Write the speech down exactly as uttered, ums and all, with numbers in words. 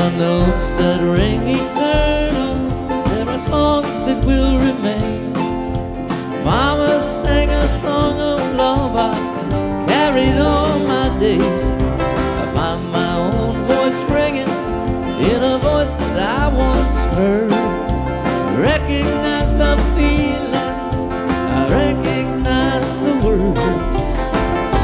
are notes that ring eternal, there are songs that will remain. Mama sang a song of love, I carried all my days.